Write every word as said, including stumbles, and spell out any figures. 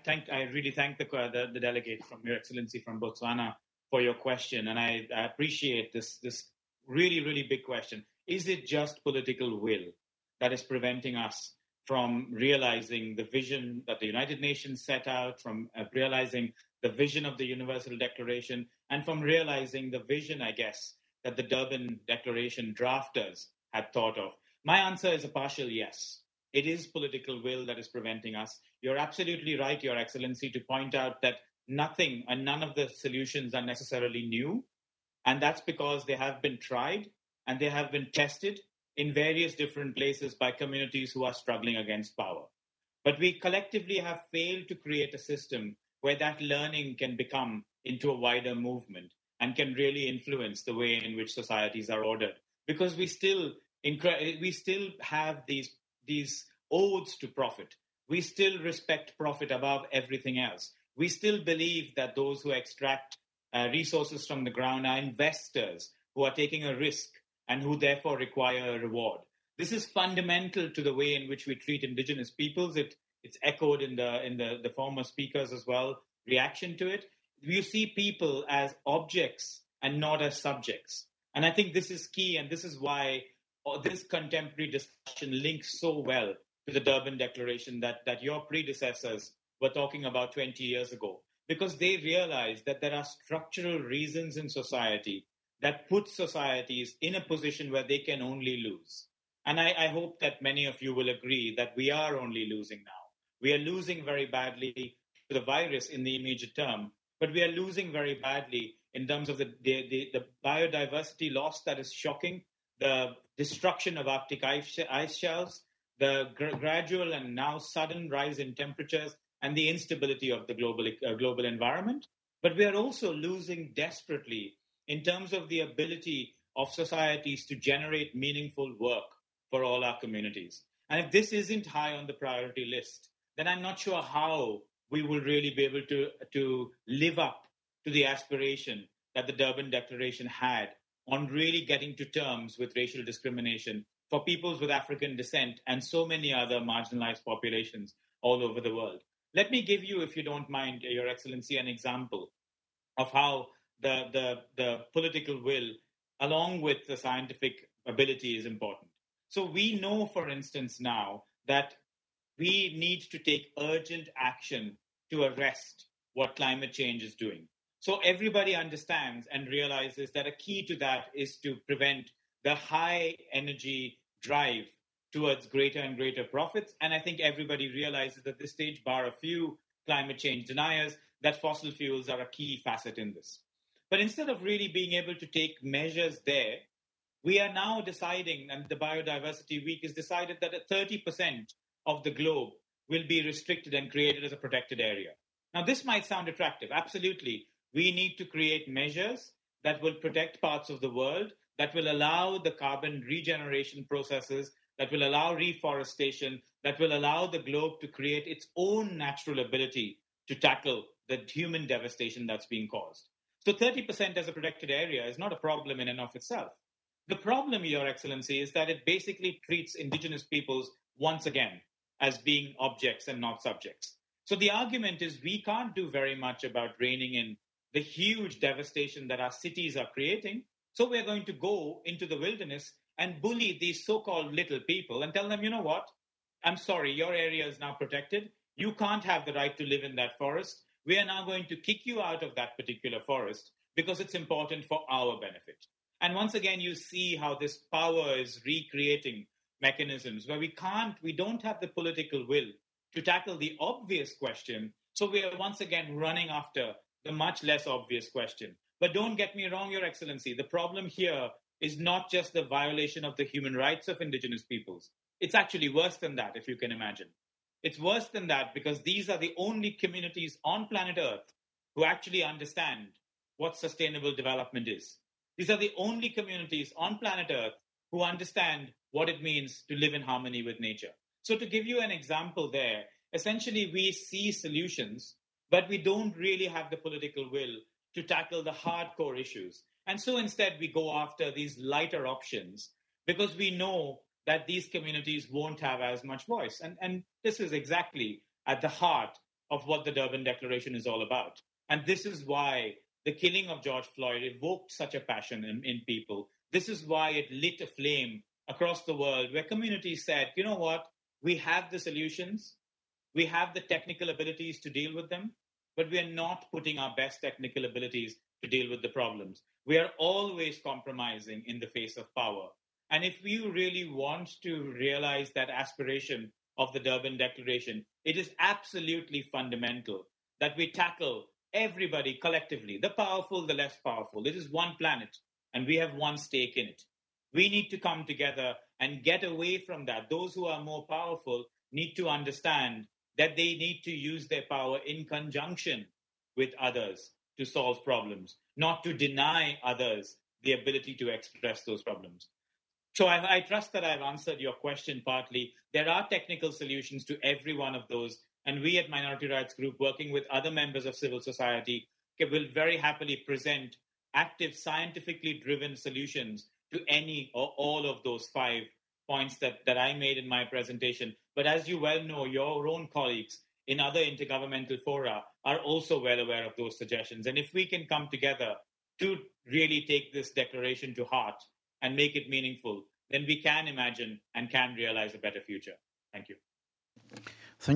thank I really thank the, the the delegate from Your Excellency from Botswana for your question, and I, I appreciate this this really really big question. Is it just political will that is preventing us from realizing the vision that the United Nations set out, from uh, realizing the vision of the Universal Declaration, and from realizing the vision, I guess, that the Durban Declaration drafters had thought of? My answer is a partial yes. It is political will that is preventing us. You're absolutely right, Your Excellency, to point out that nothing and none of the solutions are necessarily new. And that's because they have been tried and they have been tested in various different places by communities who are struggling against power. But we collectively have failed to create a system where that learning can become into a wider movement and can really influence the way in which societies are ordered. Because we still we still have these these odes to profit. We still respect profit above everything else. We still believe that those who extract uh, resources from the ground are investors who are taking a risk and who therefore require a reward. This is fundamental to the way in which we treat indigenous peoples. It, it's echoed in the in the, the former speakers as well, reaction to it. You see people as objects and not as subjects. And I think this is key, and this is why this contemporary discussion links so well to the Durban Declaration that, that your predecessors were talking about twenty years ago, because they realized that there are structural reasons in society that put societies in a position where they can only lose. And I, I hope that many of you will agree that we are only losing now. We are losing very badly to the virus in the immediate term, but we are losing very badly in terms of the, the, the, the biodiversity loss that is shocking, the destruction of Arctic ice, ice shelves, the gr- gradual and now sudden rise in temperatures, and the instability of the global, uh, global environment. But we are also losing desperately in terms of the ability of societies to generate meaningful work for all our communities. And if this isn't high on the priority list, then I'm not sure how we will really be able to, to live up to the aspiration that the Durban Declaration had on really getting to terms with racial discrimination for peoples with African descent and so many other marginalized populations all over the world. Let me give you, if you don't mind, Your Excellency, an example of how the, the, the political will, along with the scientific ability, is important. So we know, for instance, now that we need to take urgent action to arrest what climate change is doing. So everybody understands and realizes that a key to that is to prevent the high energy drive towards greater and greater profits. And I think everybody realizes at this stage, bar a few climate change deniers, that fossil fuels are a key facet in this. But instead of really being able to take measures there, we are now deciding, and the Biodiversity Week has decided that thirty percent of the globe will be restricted and created as a protected area. Now, this might sound attractive. Absolutely. We need to create measures that will protect parts of the world, that will allow the carbon regeneration processes, that will allow reforestation, that will allow the globe to create its own natural ability to tackle the human devastation that's being caused. So thirty percent as a protected area is not a problem in and of itself. The problem, Your Excellency, is that it basically treats indigenous peoples once again as being objects and not subjects. So the argument is we can't do very much about reining in the huge devastation that our cities are creating. So we're going to go into the wilderness and bully these so-called little people and tell them, you know what? I'm sorry, your area is now protected. You can't have the right to live in that forest. We are now going to kick you out of that particular forest because it's important for our benefit. And once again, you see how this power is recreating mechanisms where we can't, we don't have the political will to tackle the obvious question. So we are once again running after the much less obvious question. But don't get me wrong, Your Excellency, the problem here is not just the violation of the human rights of indigenous peoples. It's actually worse than that, if you can imagine. It's worse than that because these are the only communities on planet Earth who actually understand what sustainable development is. These are the only communities on planet Earth who understand what it means to live in harmony with nature. So, to give you an example there, essentially we see solutions, but we don't really have the political will to tackle the hardcore issues. And so instead, we go after these lighter options because we know that these communities won't have as much voice. And, and this is exactly at the heart of what the Durban Declaration is all about. And this is why the killing of George Floyd evoked such a passion in, in people. This is why it lit a flame across the world where communities said, you know what, we have the solutions, we have the technical abilities to deal with them, but we are not putting our best technical abilities to deal with the problems. We are always compromising in the face of power. And if we really want to realize that aspiration of the Durban Declaration, it is absolutely fundamental that we tackle everybody collectively, the powerful, the less powerful. It is one planet, and we have one stake in it. We need to come together and get away from that. Those who are more powerful need to understand that they need to use their power in conjunction with others to solve problems, not to deny others the ability to express those problems. So I, I trust that I've answered your question partly. There are technical solutions to every one of those. And we at Minority Rights Group, working with other members of civil society, will very happily present active, scientifically driven solutions to any or all of those five points that, that I made in my presentation. But as you well know, your own colleagues in other intergovernmental fora are also well aware of those suggestions. And if we can come together to really take this declaration to heart and make it meaningful, then we can imagine and can realize a better future. Thank you.